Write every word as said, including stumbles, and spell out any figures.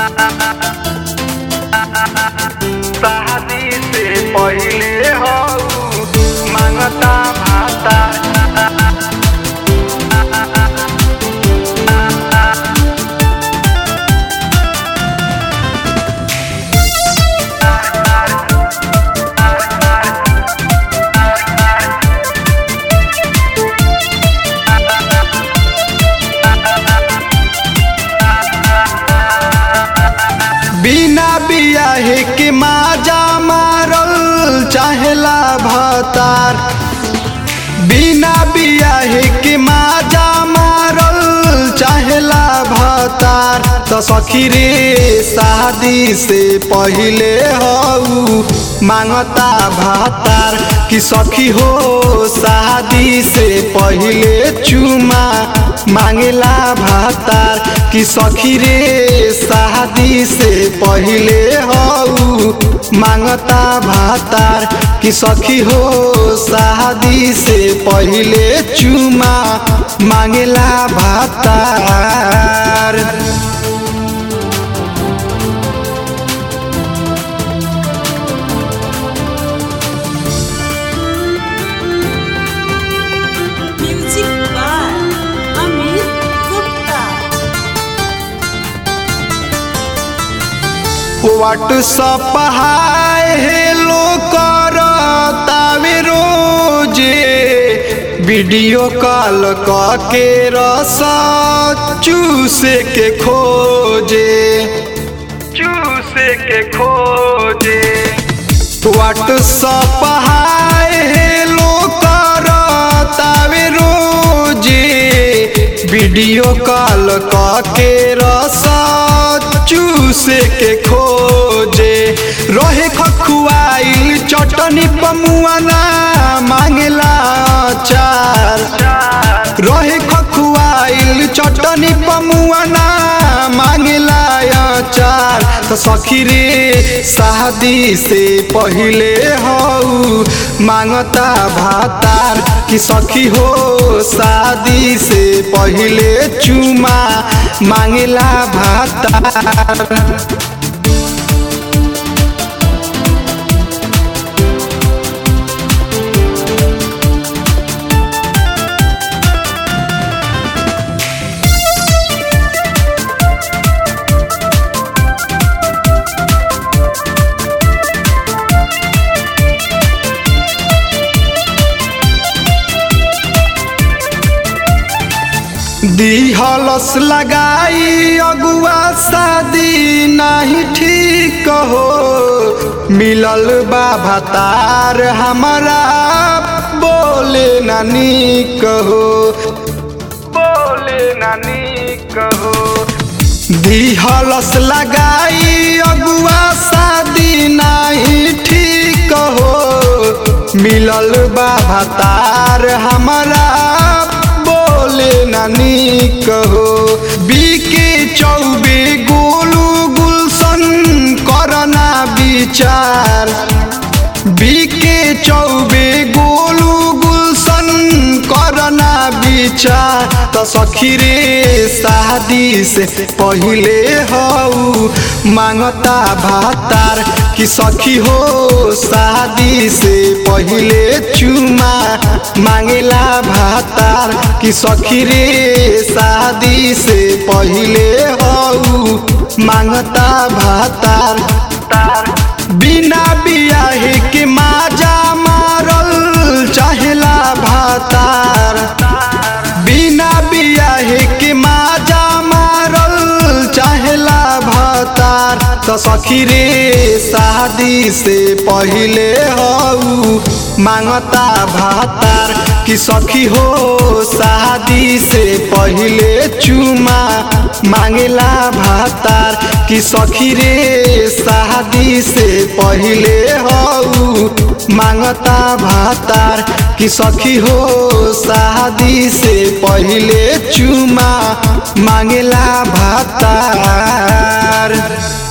शादी से पहिले हऊ मांगता भाता। बिना बियाहे के माजा मारल चाहेला भतार। बिना बियाहे के माजा मारल चाहेला भतार। तो सखी रे शादी से पहिले हऊ मांगता भातार कि सखी हो शादी से पहिले चुमा मांगेला भातार कि सखी रे शादी से पहिले हऊ मांगता भातार कि सखी हो शादी से पहिले चुमा मांगेला भातार। व्हाट्सएप हाय हेलो करतावे रोजे वीडियो कॉल करके रस चूसे के खोजे चूसे के खोजे। व्हाट्सएप हाय हेलो करतावे रोजे वीडियो कॉल करके रस चूसे के खोजे। रहे खखुआइल चटनी पमुआना मांगेला अचार। रहे खखुआइल चटनी पमुआना मांगेला अचार। तो सखी रे शादी से पहिले हऊ मांगता भातार कि सखी हो शादी से पहिले चुमा मांगेला भातार। दिहलस लगाई अगुआ शादी नहीं ठीक हो। मिलल बा भातार हमारा बोले नानी कहो बोले नानी कहो। दिहलस लगाई अगुआ शादी नहीं ठीक हो। मिलल बा भातार हमारा बोले नानी कहो। बीके चौबे गोलू गुलशन करना विचार। बीके चौबे गोलू गुलशन करना विचार। तो सखी रे शादी से पहिले हऊ मांगता भातार कि सखी हो शादी से पहिले चुमा मांगेला भातार कि सखी रे शादी से पहिले हऊ मांगता भातार। बिना बियाहे के माजा मारल चाहेला भातार। बिना बियाहे के माजा मारल चाहेला भातार। तो सखी रे शादी से पहिले हऊ मांगता भातार कि सखी हो शादी से पहिले चुमा मांगेला भातार कि सखी रे शादी से पहिले हऊ मांगता भातार कि सखी हो शादी से पहिले चुमा मांगेला भातार।